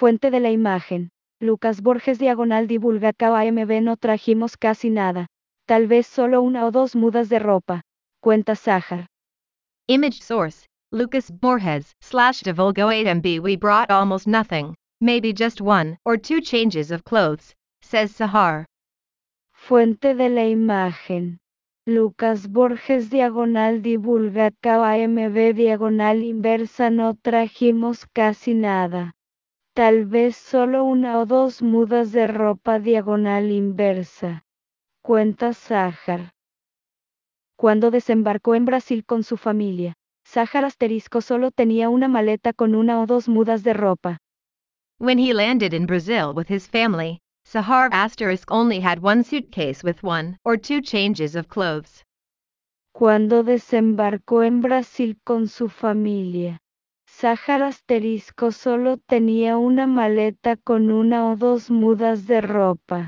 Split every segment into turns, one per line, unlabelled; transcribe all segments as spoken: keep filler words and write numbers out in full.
Fuente de la imagen. Lucas Borges diagonal divulga K A M B. No trajimos casi nada. Tal vez solo una o dos mudas de ropa. Cuenta Sahar.
Image source, Lucas Borges, slash divulgo A M B. We brought almost nothing, maybe just one or two changes of clothes, says Sahar.
Fuente de la imagen. Lucas Borges diagonal divulga K A M B diagonal inversa. No trajimos casi nada. Tal vez solo una o dos mudas de ropa diagonal inversa. Cuenta Sahar. Cuando desembarcó en Brasil con su familia, Sahar asterisco solo tenía una maleta con una o dos mudas de ropa.
When he landed in Brazil with his family, Sahar asterisk only had one suitcase with one or two changes of clothes.
Cuando desembarcó en Brasil con su familia, Sahar asterisco solo tenía una maleta con una o dos mudas de ropa.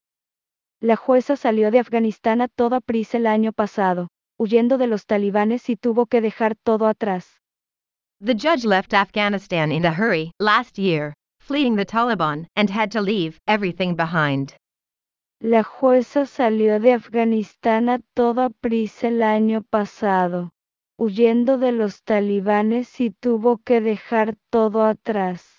La jueza salió de Afganistán a toda prisa el año pasado, huyendo de los talibanes y tuvo que dejar todo atrás.
The judge left Afghanistan in a hurry last year, fleeing the Taliban, and had to leave everything behind.
La jueza salió de Afganistán a toda prisa el año pasado, huyendo de los talibanes y tuvo que dejar todo atrás.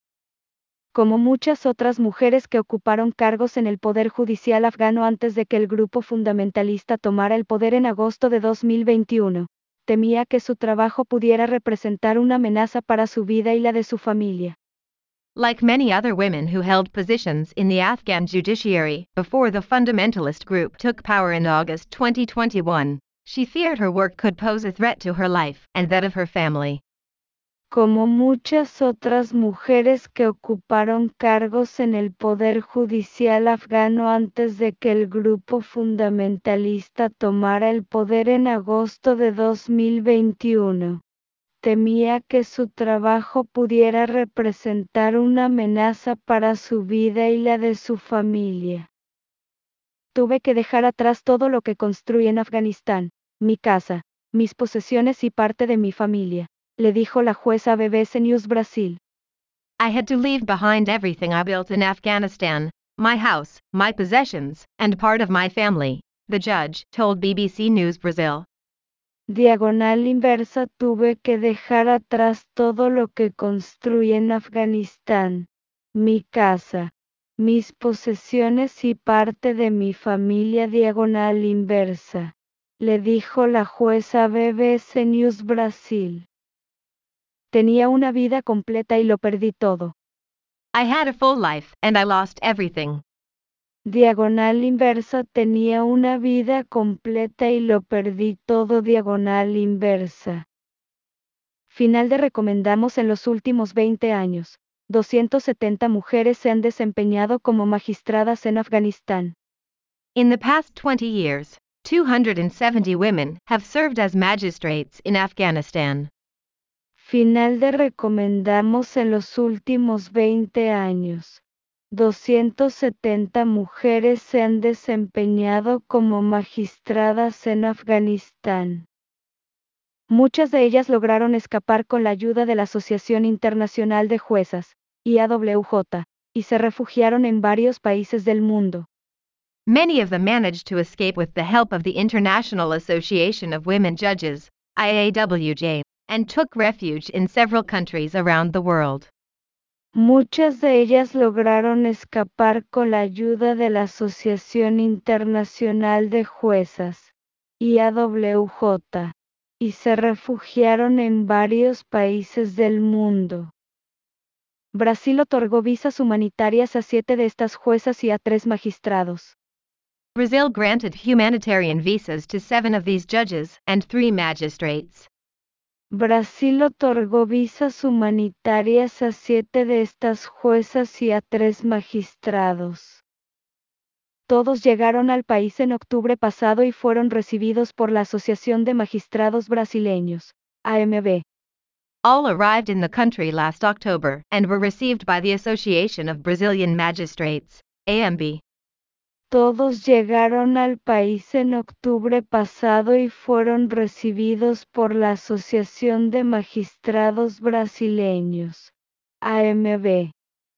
Como muchas otras mujeres que ocuparon cargos en el poder judicial afgano antes de que el grupo fundamentalista tomara el poder en agosto de dos mil veintiuno, temía que su trabajo pudiera representar una amenaza para su vida y la de su familia.
Like many other women who held positions in the Afghan judiciary before the fundamentalist group took power in August twenty twenty-one, she feared her work could pose a threat to her life and that of her family.
Como muchas otras mujeres que ocuparon cargos en el poder judicial afgano antes de que el grupo fundamentalista tomara el poder en agosto de dos mil veintiuno, temía que su trabajo pudiera representar una amenaza para su vida y la de su familia. Tuve que dejar atrás todo lo que construí en Afganistán, mi casa, mis posesiones y parte de mi familia, le dijo la jueza a B B C News Brasil.
I had to leave behind everything I built in Afghanistan, my house, my possessions, and part of my family, the judge told B B C News Brazil.
Diagonal inversa. Tuve que dejar atrás todo lo que construí en Afganistán, mi casa, mis posesiones y parte de mi familia. Diagonal inversa, le dijo la jueza a B B C News Brasil. Tenía una vida completa y lo perdí todo.
I had a full life and I lost everything.
Diagonal inversa. Tenía una vida completa y lo perdí todo. Diagonal inversa. Final de recomendamos. En los últimos veinte años, doscientas setenta mujeres se han desempeñado como magistradas en Afganistán.
In the past twenty years, two hundred seventy women have served as magistrates in Afghanistan.
Final de recomendamos. En los últimos veinte años, doscientas setenta mujeres se han desempeñado como magistradas en Afganistán. Muchas de ellas lograron escapar con la ayuda de la Asociación Internacional de Juezas, I A W J, y se refugiaron en varios países del mundo.
Many of them managed to escape with the help of the International Association of Women Judges, I A W J, and took refuge in several countries around the world.
Muchas de ellas lograron escapar con la ayuda de la Asociación Internacional de Juezas, I A W J, y se refugiaron en varios países del mundo. Brasil otorgó visas humanitarias a siete de estas juezas y a tres magistrados.
Brazil granted humanitarian visas to seven of these judges and three magistrates.
Brasil otorgó visas humanitarias a siete de estas juezas y a tres magistrados. Todos llegaron al país en octubre pasado y fueron recibidos por la Asociación de Magistrados Brasileños, A M B.
All arrived in the country last October and were received by the Association of Brazilian Magistrates, A M B.
Todos llegaron al país en octubre pasado y fueron recibidos por la Asociación de Magistrados Brasileños, A M B.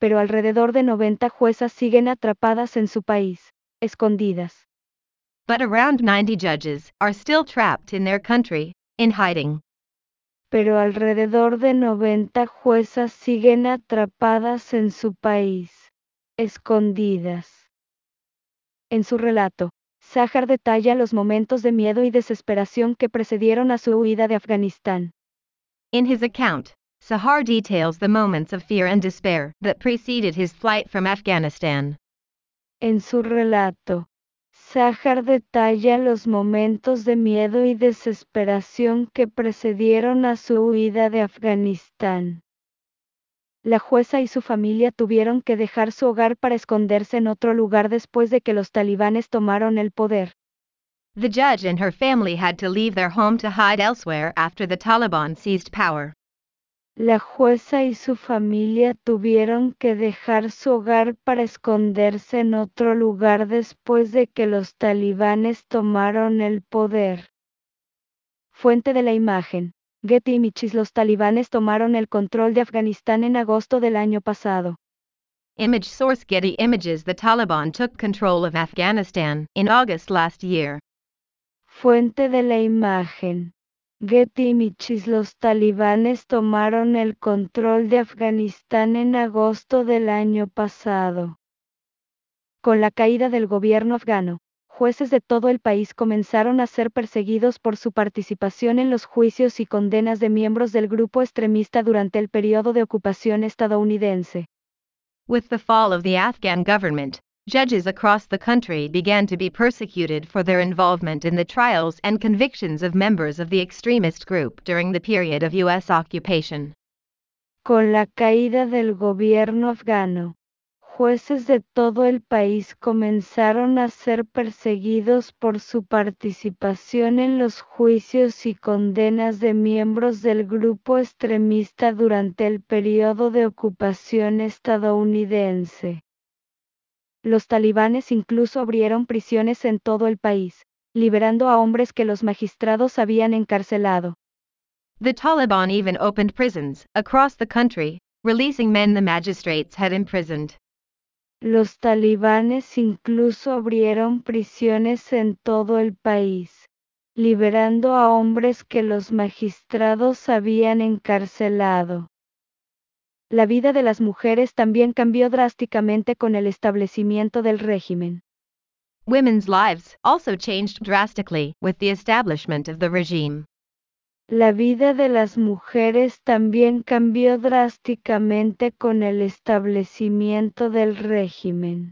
pero alrededor de noventa juezas siguen atrapadas en su país, escondidas.
But around ninety judges are still trapped in their country, in hiding.
Pero alrededor de noventa juezas siguen atrapadas en su país, escondidas. En su relato, Sahar detalla los momentos de miedo y desesperación que precedieron a su huida de Afganistán.
In his account, Sahar details the moments of fear and despair that preceded his flight from Afghanistan.
En su relato, Sahar detalla los momentos de miedo y desesperación que precedieron a su huida de Afganistán. La jueza y su familia tuvieron que dejar su hogar para esconderse en otro lugar después de que los talibanes tomaron el poder.
The judge and her family had to leave their home to hide elsewhere after the Taliban seized power.
La jueza y su familia tuvieron que dejar su hogar para esconderse en otro lugar después de que los talibanes tomaron el poder. Fuente de la imagen: Getty Images. Los talibanes tomaron el control de Afganistán en agosto del año pasado.
Image source: Getty Images. The Taliban took control of Afghanistan in August last year.
Fuente de la imagen: Getty Images. Los talibanes tomaron el control de Afganistán en agosto del año pasado. Con la caída del gobierno afgano, jueces de todo el país comenzaron a ser perseguidos por su participación en los juicios y condenas de miembros del grupo extremista durante el periodo de ocupación estadounidense.
With the fall of the Afghan government, judges across the country began to be persecuted for their involvement in the trials and convictions of members of the extremist group during the period of U S occupation.
Con la caída del gobierno afgano, jueces de todo el país comenzaron a ser perseguidos por su participación en los juicios y condenas de miembros del grupo extremista durante el periodo de ocupación estadounidense. Los talibanes incluso abrieron prisiones en todo el país, liberando a hombres que los magistrados habían encarcelado.
The Taliban even opened prisons across the country, releasing men the magistrates had imprisoned.
Los talibanes incluso abrieron prisiones en todo el país, liberando a hombres que los magistrados habían encarcelado. La vida de las mujeres también cambió drásticamente con el establecimiento del régimen.
Women's lives also changed drastically with the establishment of the regime.
La vida de las mujeres también cambió drásticamente con el establecimiento del régimen.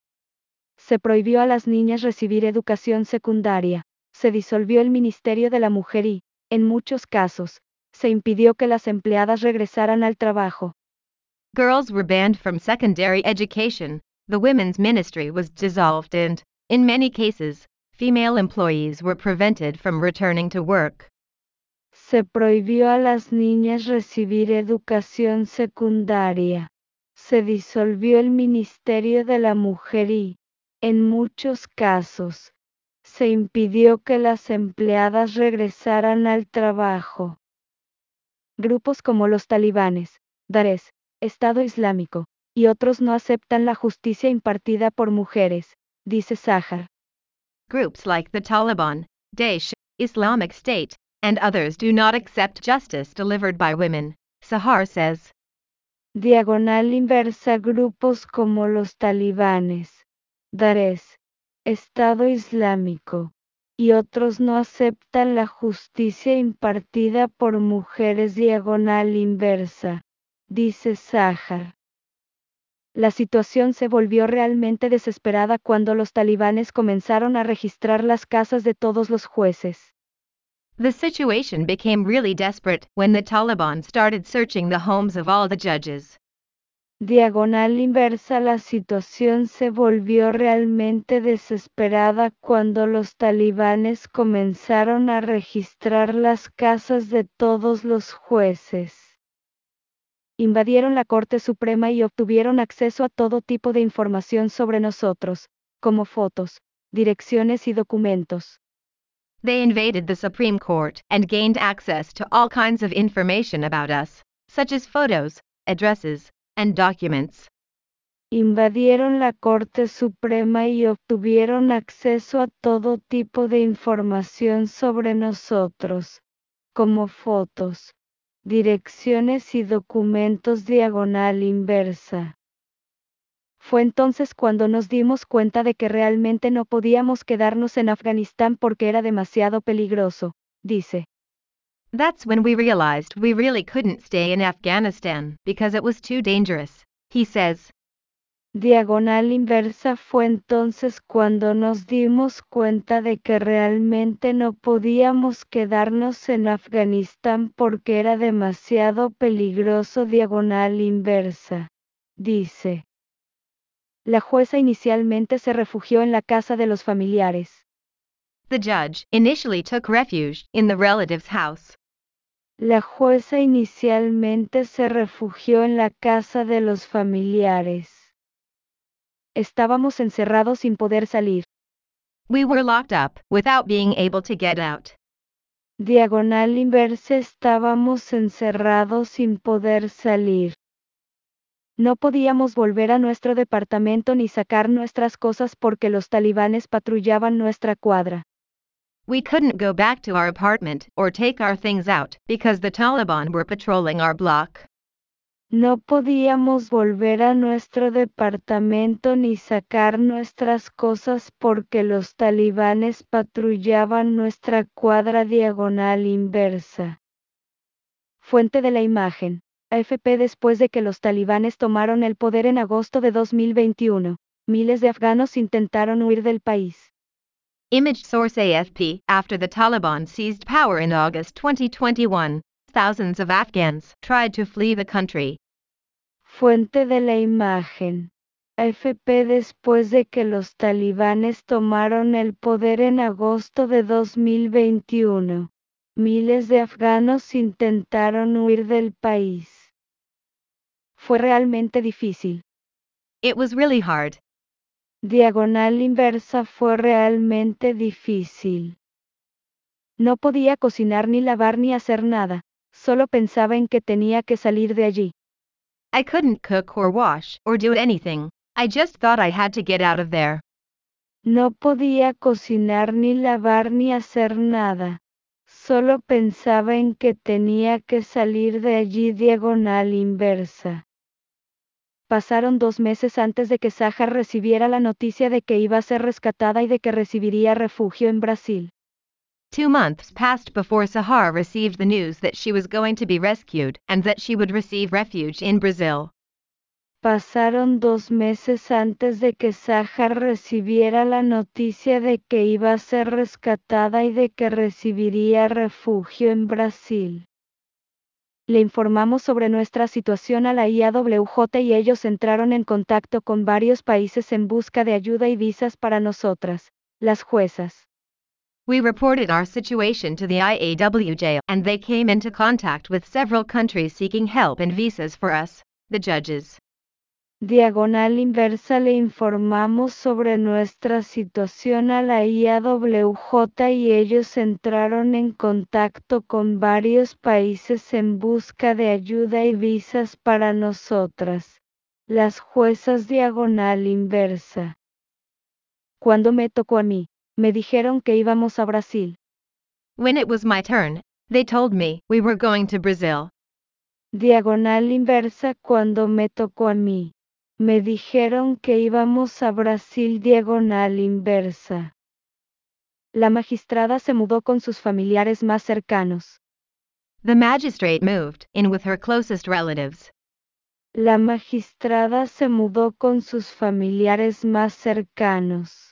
Se prohibió a las niñas recibir educación secundaria, se disolvió el Ministerio de la Mujer y, en muchos casos, se impidió que las empleadas regresaran al trabajo.
Girls were banned from secondary education, the women's ministry was dissolved and, in many cases, female employees were prevented from returning to work.
Se prohibió a las niñas recibir educación secundaria. Se disolvió el Ministerio de la Mujer y, en muchos casos, se impidió que las empleadas regresaran al trabajo. Grupos como los talibanes, Daesh, Estado Islámico, y otros no aceptan la justicia impartida por mujeres, dice Sahar.
Groups like the Taliban, Daesh, Islamic State, and others do not accept justice delivered by women, Sahar says.
Diagonal inversa. Grupos como los talibanes, Daesh, Estado Islámico, y otros no aceptan la justicia impartida por mujeres. Diagonal inversa, dice Sahar. La situación se volvió realmente desesperada cuando los talibanes comenzaron a registrar las casas de todos los jueces.
The situation became really desperate when the Taliban started searching the homes of all the judges.
Diagonal inversa. La situación se volvió realmente desesperada cuando los talibanes comenzaron a registrar las casas de todos los jueces. Invadieron la Corte Suprema y obtuvieron acceso a todo tipo de información sobre nosotros, como fotos, direcciones y documentos.
They invaded the Supreme Court and gained access to all kinds of information about us, such as photos, addresses, and documents.
invadieron la Corte Suprema y obtuvieron acceso a todo tipo de información sobre nosotros, como fotos, direcciones y documentos diagonal inversa. Fue entonces cuando nos dimos cuenta de que realmente no podíamos quedarnos en Afganistán porque era demasiado peligroso, dice.
That's when we realized we really couldn't stay in Afghanistan because it was too dangerous, he says.
Diagonal inversa fue entonces cuando nos dimos cuenta de que realmente no podíamos quedarnos en Afganistán porque era demasiado peligroso. Diagonal inversa, dice. La jueza inicialmente se refugió en la casa de los familiares.
The judge initially took refuge in the relative's house.
La jueza inicialmente se refugió en la casa de los familiares. Estábamos encerrados sin poder salir.
We were locked up without being able to get out.
Diagonal inversa, estábamos encerrados sin poder salir. No podíamos volver a nuestro departamento ni sacar nuestras cosas porque los talibanes patrullaban nuestra cuadra.
We couldn't go back to our apartment or take our things out because the Taliban were patrolling our block.
No podíamos volver a nuestro departamento ni sacar nuestras cosas porque los talibanes patrullaban nuestra cuadra. Diagonal inversa. Fuente de la imagen. A F P. Después de que los talibanes tomaron el poder en agosto de dos mil veintiuno, miles de afganos intentaron huir del país.
Image source A F P. After the Taliban seized power in August twenty twenty-one, thousands of Afghans tried to flee the country.
Fuente de la imagen. A F P. Después de que los talibanes tomaron el poder en agosto de dos mil veintiuno, miles de afganos intentaron huir del país. Fue realmente difícil.
It was really hard.
Diagonal inversa, fue realmente difícil. No podía cocinar ni lavar ni hacer nada, solo pensaba en que tenía que salir de allí.
I couldn't cook or wash or do anything. I just thought I had to get out of there.
No podía cocinar ni lavar ni hacer nada. Solo pensaba en que tenía que salir de allí. Diagonal inversa. Pasaron dos meses antes de que Sahar recibiera la noticia de que iba a ser rescatada y de que recibiría refugio en Brasil.
Two months passed before Sahar received the news that she was going to be rescued and that she would receive refuge in Brazil.
Pasaron dos meses antes de que Sahar recibiera la noticia de que iba a ser rescatada y de que recibiría refugio en Brasil. Le informamos sobre nuestra situación a la I A W J y ellos entraron en contacto con varios países en busca de ayuda y visas para nosotras, las juezas.
We reported our situation to the I A W J and they came into contact with several countries seeking help and visas for us, the judges.
Diagonal inversa, le informamos sobre nuestra situación a la I A W J y ellos entraron en contacto con varios países en busca de ayuda y visas para nosotras, las juezas. Diagonal inversa. Cuando me tocó a mí, me dijeron que íbamos a Brasil.
When it was my turn, they told me we were going to Brazil.
Diagonal inversa, cuando me tocó a mí, me dijeron que íbamos a Brasil. Diagonal inversa. La magistrada se mudó con sus familiares más cercanos.
The magistrate moved in with her closest relatives.
La magistrada se mudó con sus familiares más cercanos.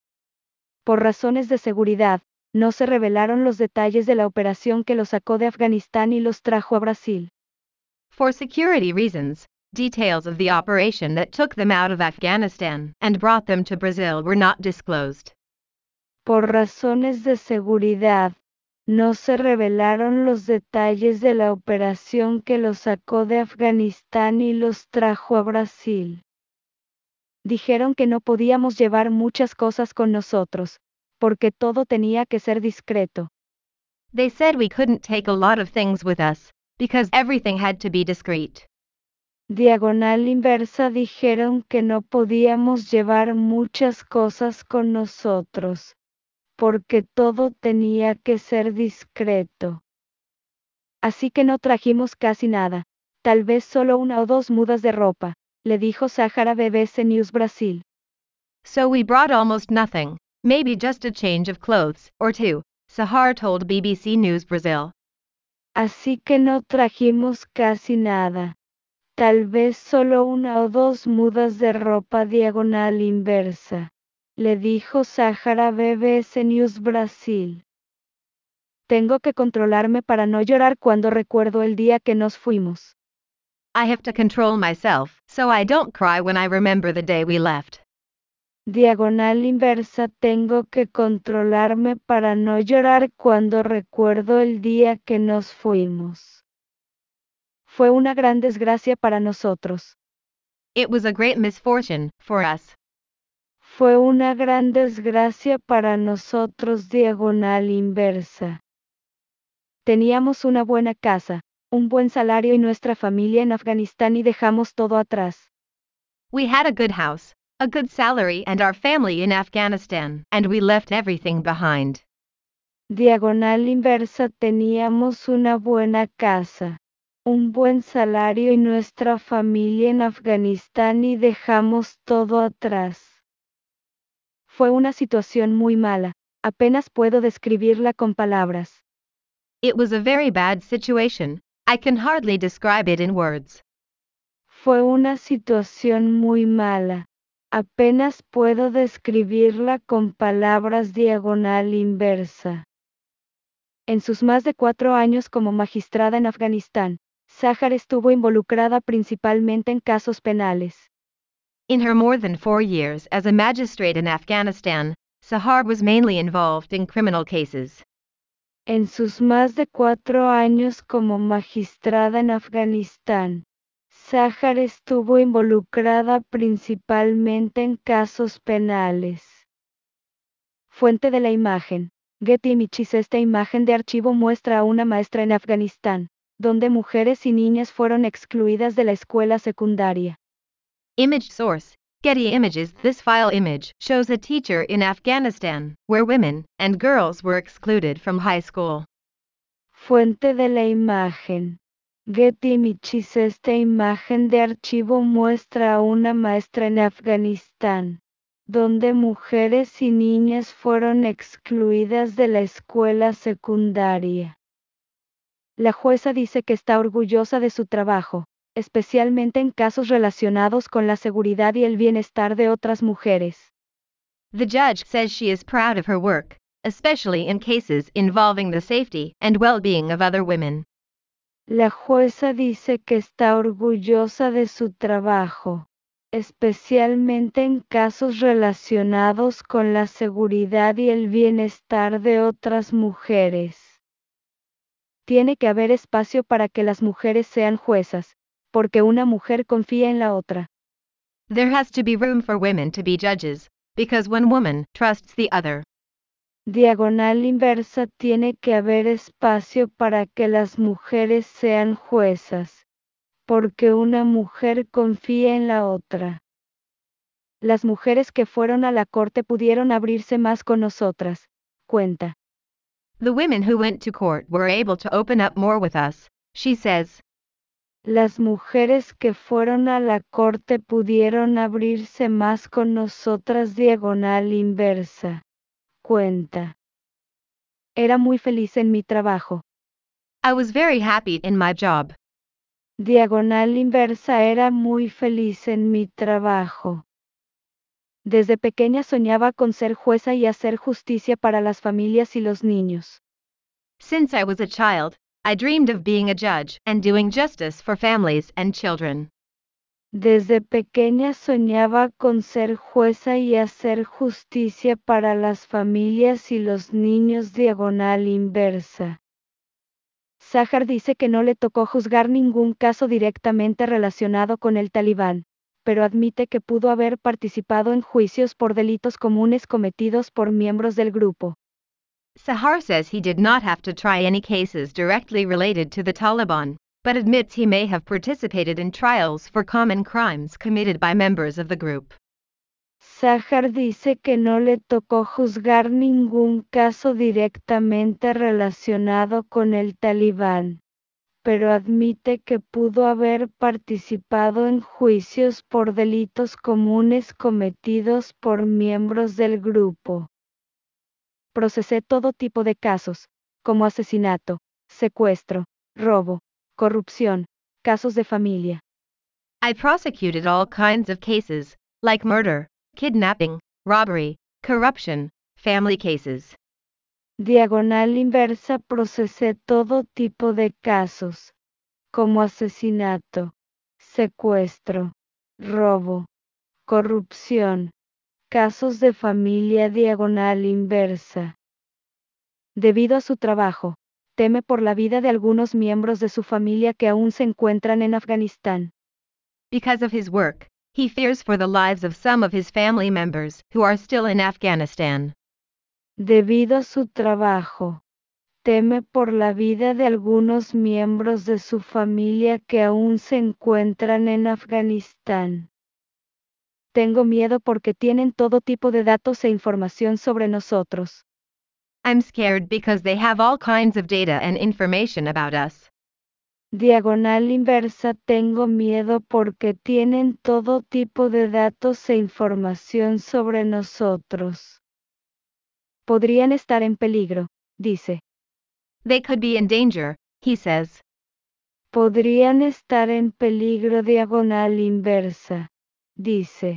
Por razones de seguridad, no se revelaron los detalles de la operación que los sacó de Afganistán y los trajo a Brasil.
For security reasons, details of the operation that took them out of Afghanistan and brought them to Brazil were not disclosed.
Por razones de seguridad, no se revelaron los detalles de la operación que los sacó de Afganistán y los trajo a Brasil. Dijeron que no podíamos llevar muchas cosas con nosotros, porque todo tenía que ser discreto.
They said we couldn't take a lot of things with us, because everything had to be discreet.
diagonal inversa dijeron que no podíamos llevar muchas cosas con nosotros, porque todo tenía que ser discreto. Así que no trajimos casi nada, tal vez solo una o dos mudas de ropa, le dijo Sahar a B B C News Brasil.
So we brought almost nothing, maybe just a change of clothes, or two, Sahar told B B C News Brazil.
Así que no trajimos casi nada. Tal vez solo una o dos mudas de ropa diagonal inversa, le dijo Sahar a B B C News Brasil. Tengo que controlarme para no llorar cuando recuerdo el día que nos fuimos.
I have to control myself, so I don't cry when I remember the day we left.
Diagonal inversa tengo que controlarme para no llorar cuando recuerdo el día que nos fuimos. Fue una gran desgracia para nosotros.
It was a great misfortune for us.
Fue una gran desgracia para nosotros diagonal inversa. Teníamos una buena casa, un buen salario y nuestra familia en Afganistán y dejamos todo atrás.
We had a good house, a good salary and our family in Afghanistan, and we left everything behind.
Diagonal inversa teníamos una buena casa, un buen salario y nuestra familia en Afganistán y dejamos todo atrás. Fue una situación muy mala, apenas puedo describirla con palabras.
It was a very bad situation, I can hardly describe it in words.
Fue una situación muy mala, apenas puedo describirla con palabras diagonal inversa. En sus más de cuatro años como magistrada en Afganistán, Sahar estuvo involucrada principalmente en casos penales.
In her more than four years as a magistrate in Afghanistan, Sahar was mainly involved in criminal cases.
En sus más de cuatro años como magistrada en Afganistán, Sahar estuvo involucrada principalmente en casos penales. Fuente de la imagen. Getty Images. Esta imagen de archivo muestra a una maestra en Afganistán, donde mujeres y niñas fueron excluidas de la escuela secundaria.
Image source, Getty Images. This file image shows a teacher in Afghanistan, where women and girls were excluded from high school.
Fuente de la imagen. Getty Images. Esta imagen de archivo muestra a una maestra en Afganistán, donde mujeres y niñas fueron excluidas de la escuela secundaria. La jueza dice que está orgullosa de su trabajo, especialmente en casos relacionados con la seguridad y el bienestar de otras mujeres.
The judge says she is proud of her work, especially in cases involving the safety and well-being of other women.
La jueza dice que está orgullosa de su trabajo, especialmente en casos relacionados con la seguridad y el bienestar de otras mujeres. Tiene que haber espacio para que las mujeres sean juezas, porque una mujer confía en la otra.
There has to be room for women to be judges, because one woman trusts the other.
Diagonal inversa. Tiene que haber espacio para que las mujeres sean juezas, porque una mujer confía en la otra. Las mujeres que fueron a la corte pudieron abrirse más con nosotras, cuenta.
The women who went to court were able to open up more with us, she says.
Las mujeres que fueron a la corte pudieron abrirse más con nosotras diagonal inversa, cuenta. Era muy feliz en mi trabajo.
I was very happy in my job.
Diagonal inversa. Era muy feliz en mi trabajo. Desde pequeña soñaba con ser jueza y hacer justicia para las familias y los niños.
Since I was a child, I dreamed of being a judge and doing justice for families and children.
Desde pequeña soñaba con ser jueza y hacer justicia para las familias y los niños diagonal inversa. Sahar dice que no le tocó juzgar ningún caso directamente relacionado con el Talibán, pero admite que pudo haber participado en juicios por delitos comunes cometidos por miembros del grupo.
Sahar says he did not have to try any cases directly related to the Taliban, but admits he may have participated in trials for common crimes committed by members of the group.
Sahar dice que no le tocó juzgar ningún caso directamente relacionado con el Talibán, pero admite que pudo haber participado en juicios por delitos comunes cometidos por miembros del grupo. Procesé todo tipo de casos, como asesinato, secuestro, robo, corrupción, casos de familia.
I prosecuted all kinds of cases, like murder, kidnapping, robbery, corruption, family cases.
Diagonal inversa procesé todo tipo de casos, como asesinato, secuestro, robo, corrupción, casos de familia diagonal inversa. Debido a su trabajo, teme por la vida de algunos miembros de su familia que aún se encuentran en Afganistán.
Because of his work, he fears for the lives of some of his family members who are still in Afghanistan.
Debido a su trabajo, teme por la vida de algunos miembros de su familia que aún se encuentran en Afganistán. Tengo miedo porque tienen todo tipo de datos e información sobre nosotros.
I'm scared because they have all kinds of data and information about us.
Diagonal inversa tengo miedo porque tienen todo tipo de datos e información sobre nosotros. Podrían estar en peligro, dice.
They could be in danger, he says.
Podrían estar en peligro diagonal inversa, dice.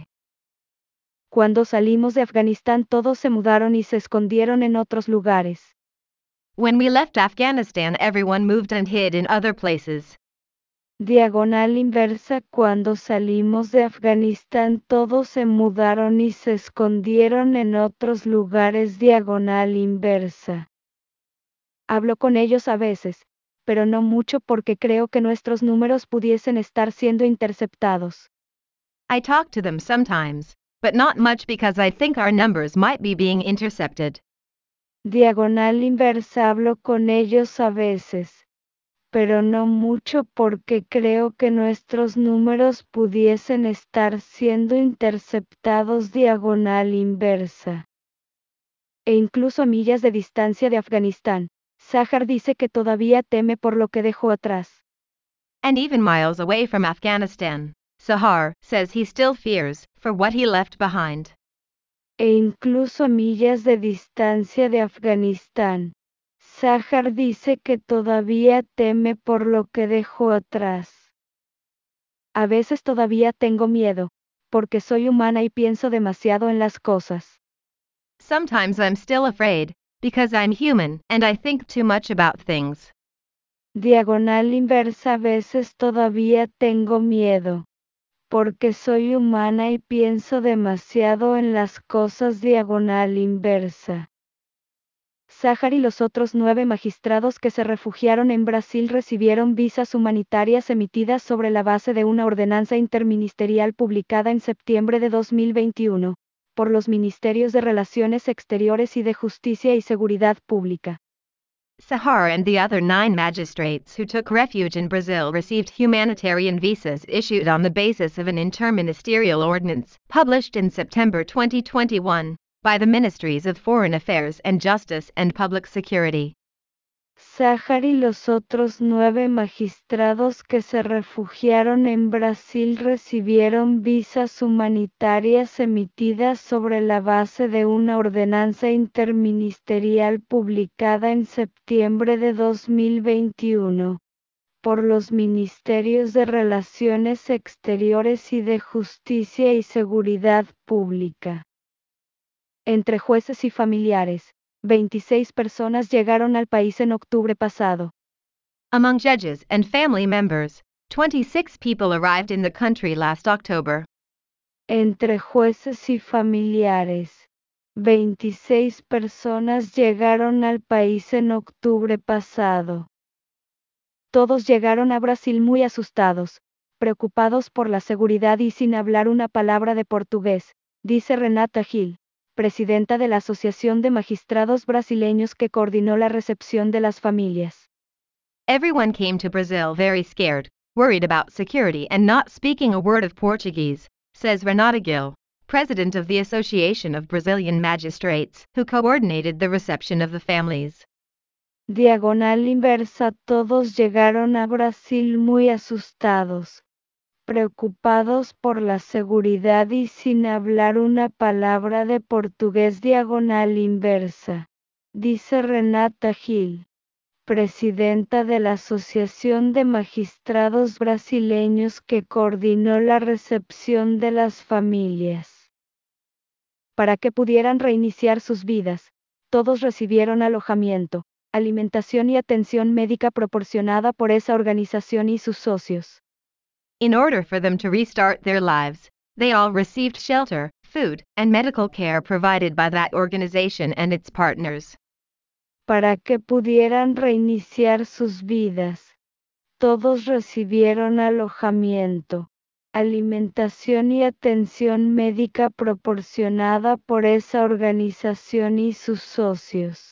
Cuando salimos de Afganistán todos se mudaron y se escondieron en otros lugares.
When we left Afghanistan, everyone moved and hid in other places.
Diagonal inversa cuando salimos de Afganistán todos se mudaron y se escondieron en otros lugares diagonal inversa. Hablo con ellos a veces, pero no mucho porque creo que nuestros números pudiesen estar siendo interceptados.
I talk to them sometimes, but not much because I think our numbers might be being intercepted.
Diagonal inversa hablo con ellos a veces, pero no mucho porque creo que nuestros números pudiesen estar siendo interceptados diagonal inversa. E incluso a millas de distancia de Afganistán, Sahar dice que todavía teme por lo que dejó atrás.
And even miles away from Afghanistan, Sahar says he still fears for what he left behind.
E incluso a millas de distancia de Afganistán, Sahar dice que todavía teme por lo que dejó atrás. A veces todavía tengo miedo, porque soy humana y pienso demasiado en las cosas.
Sometimes I'm still afraid, because I'm human and I think too much about things.
Diagonal inversa a veces todavía tengo miedo, porque soy humana y pienso demasiado en las cosas diagonal inversa. Sahar y los otros nueve magistrados que se refugiaron en Brasil recibieron visas humanitarias emitidas sobre la base de una ordenanza interministerial publicada en septiembre de dos mil veintiuno, por los Ministerios de Relaciones Exteriores y de Justicia y Seguridad Pública.
Sahar and the other nine magistrates who took refuge in Brazil received humanitarian visas issued on the basis of an interministerial ordinance, published in September twenty twenty-one, by the Ministries of Foreign Affairs and Justice and Public Security.
Sahar y los otros nueve magistrados que se refugiaron en Brasil recibieron visas humanitarias emitidas sobre la base de una ordenanza interministerial publicada en septiembre de dos mil veintiuno, por los Ministerios de Relaciones Exteriores y de Justicia y Seguridad Pública. Entre jueces y familiares, veintiséis personas llegaron al país en octubre pasado.
Among judges and family members, twenty-six people arrived in the country last October.
Entre jueces y familiares, veintiséis personas llegaron al país en octubre pasado. Todos llegaron a Brasil muy asustados, preocupados por la seguridad y sin hablar una palabra de portugués, dice Renata Gil, presidenta de la Asociación de Magistrados Brasileños que coordinó la recepción de las familias.
Everyone came to Brazil very scared, worried about security and not speaking a word of Portuguese, says Renata Gil, president of the Association of Brazilian Magistrates, who coordinated the reception of the families.
Diagonal inversa. Todos llegaron a Brasil muy asustados, preocupados por la seguridad y sin hablar una palabra de portugués. Diagonal inversa, dice Renata Gil, presidenta de la Asociación de Magistrados Brasileños que coordinó la recepción de las familias. Para que pudieran reiniciar sus vidas, todos recibieron alojamiento, alimentación y atención médica proporcionada por esa organización y sus socios.
In order for them to restart their lives, they all received shelter, food, and medical care provided by that organization and its partners.
Para que pudieran reiniciar sus vidas, todos recibieron alojamiento, alimentación y atención médica proporcionada por esa organización y sus socios.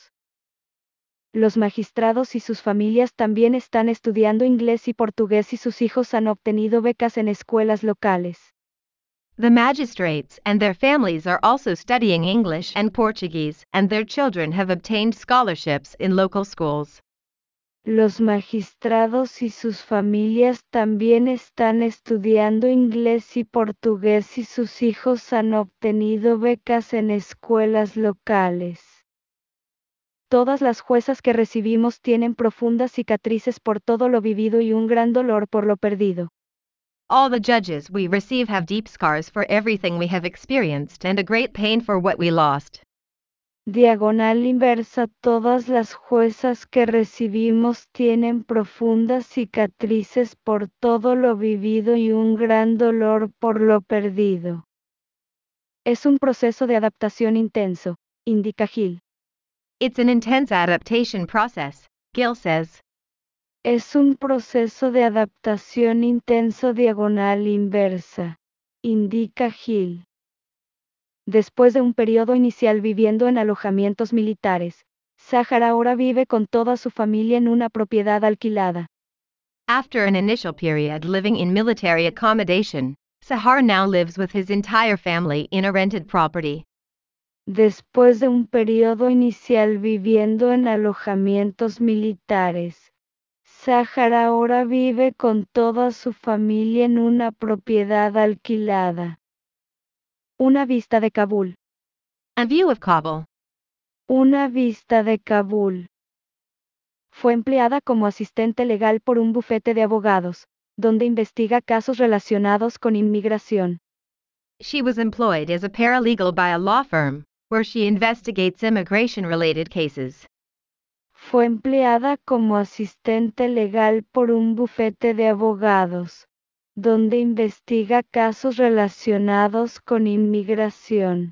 Los magistrados y sus familias también están estudiando inglés y portugués y sus hijos han obtenido becas en escuelas locales.
The magistrates and their families are also studying English and Portuguese, and their children have obtained scholarships in local schools.
Los magistrados y sus familias también están estudiando inglés y portugués y sus hijos han obtenido becas en escuelas locales. Todas las juezas que recibimos tienen profundas cicatrices por todo lo vivido y un gran dolor por lo perdido.
All the judges we receive have deep scars for everything we have experienced and a great pain for what we lost.
Diagonal inversa. Todas las juezas que recibimos tienen profundas cicatrices por todo lo vivido y un gran dolor por lo perdido. Es un proceso de adaptación intenso, indica Gil.
It's an intense adaptation process, Gil says.
Es un proceso de adaptación intenso. Diagonal inversa, indica Gil. Después de un periodo inicial viviendo en alojamientos militares, Sahar ahora vive con toda su familia en una propiedad alquilada.
After an initial period living in military accommodation, Sahar now lives with his entire family in a rented property.
Después de un periodo inicial viviendo en alojamientos militares, Sahar ahora vive con toda su familia en una propiedad alquilada. Una vista de Kabul.
A view of Kabul.
Una vista de Kabul. Fue empleada como asistente legal por un bufete de abogados, donde investiga casos relacionados con inmigración.
She was employed as a paralegal by a law firm, where she investigates immigration-related cases.
Fue empleada como asistente legal por un bufete de abogados, donde investiga casos relacionados con inmigración.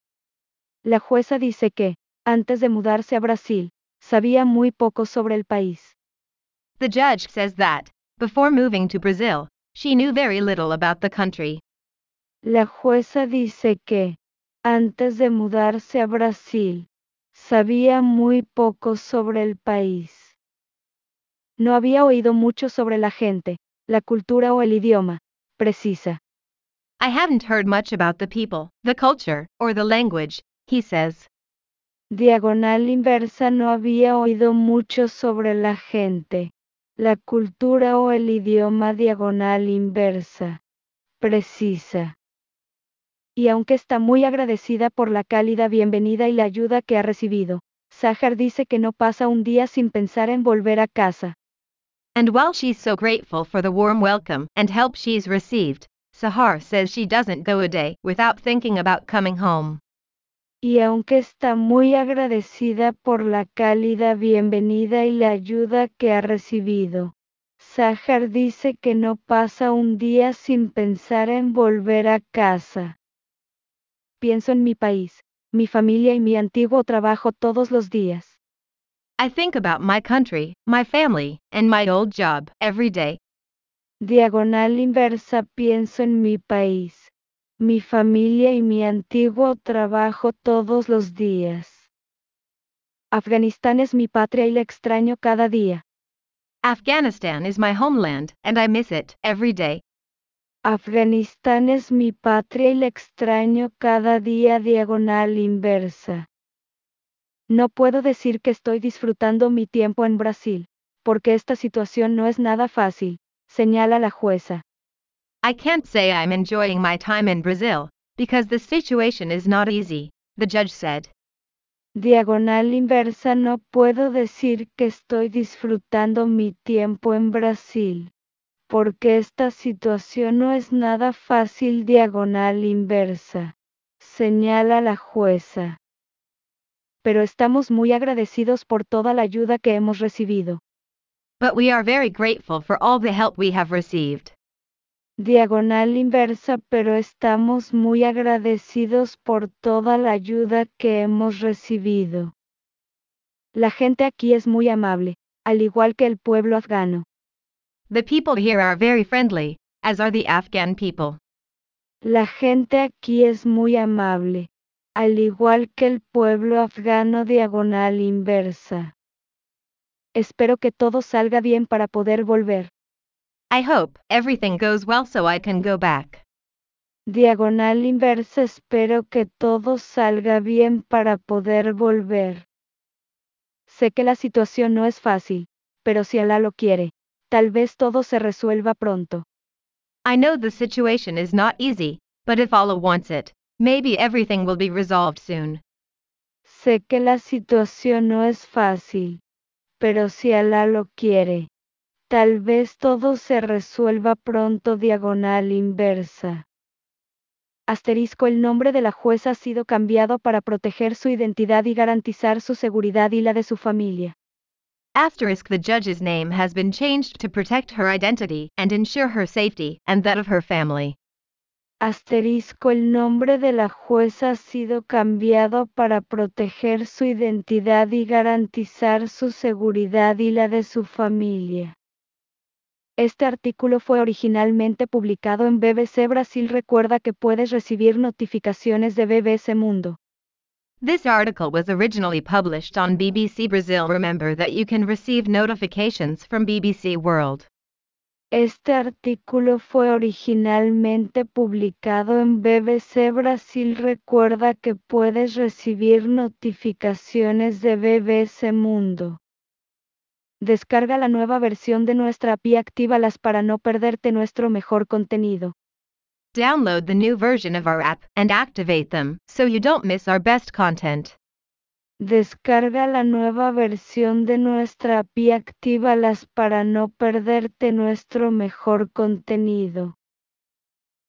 La jueza dice que, antes de mudarse a Brasil, sabía muy poco sobre el país.
The judge says that, before moving to Brazil, she knew very little about the country.
La jueza dice que, antes de mudarse a Brasil, sabía muy poco sobre el país. No había oído mucho sobre la gente, la cultura o el idioma, precisa.
I haven't heard much about the people, the culture, or the language, he says.
Diagonal inversa. No había oído mucho sobre la gente, la cultura o el idioma. Diagonal inversa, precisa. Y aunque está muy agradecida por la cálida bienvenida y la ayuda que ha recibido, Sahar dice que no pasa un día sin pensar en volver a casa.
And while she's so grateful for the warm welcome and help she's received, Sahar says she doesn't go a day without thinking about coming home.
Y aunque está muy agradecida por la cálida bienvenida y la ayuda que ha recibido, Sahar dice que no pasa un día sin pensar en volver a casa. Pienso en mi país, mi familia y mi antiguo trabajo todos los días.
I think about my country, my family, and my old job every day.
Diagonal inversa. Pienso en mi país, mi familia y mi antiguo trabajo todos los días. Afganistán es mi patria y la extraño cada día.
Afghanistan is my homeland, and I miss it every day.
Afganistán es mi patria y la extraño cada día diagonal inversa. No puedo decir que estoy disfrutando mi tiempo en Brasil, porque esta situación no es nada fácil, señala la jueza.
I can't say I'm enjoying my time in Brazil, because the situation is not easy, the judge said.
Diagonal inversa. No puedo decir que estoy disfrutando mi tiempo en Brasil, porque esta situación no es nada fácil. Diagonal inversa, señala la jueza. Pero estamos muy agradecidos por toda la ayuda que hemos recibido.
But we are very grateful for all the help we have received.
Diagonal inversa. Pero estamos muy agradecidos por toda la ayuda que hemos recibido. La gente aquí es muy amable, al igual que el pueblo afgano.
The people here are very friendly, as are the Afghan people.
La gente aquí es muy amable, al igual que el pueblo afgano. Diagonal inversa. Espero que todo salga bien para poder volver.
I hope everything goes well so I can go back.
Diagonal inversa. Espero que todo salga bien para poder volver. Sé que la situación no es fácil, pero si Alá lo quiere, tal vez todo se resuelva pronto.
I know the situation is not easy, but if Allah wants it, maybe everything will be resolved soon.
Sé que la situación no es fácil, pero si Alá lo quiere, tal vez todo se resuelva pronto. Diagonal inversa. Asterisco. El nombre de la jueza ha sido cambiado para proteger su identidad y garantizar su seguridad y la de su familia.
Asterisk. The judge's name has been changed to protect her identity and ensure her safety and that of her family.
Asterisco. El nombre de la jueza ha sido cambiado para proteger su identidad y garantizar su seguridad y la de su familia. Este artículo fue originalmente publicado en B B C Brasil. Recuerda que puedes recibir notificaciones de B B C Mundo.
This article was originally published on B B C Brazil. Remember that you can receive notifications from B B C World.
Este artículo fue originalmente publicado en B B C Brasil. Recuerda que puedes recibir notificaciones de B B C Mundo. Descarga la nueva versión de nuestra app y actívalas para no perderte nuestro mejor contenido.
Download the new version of our app and activate them so you don't miss our best content.
Descarga la nueva versión de nuestra app y actívalas para no perderte nuestro mejor contenido.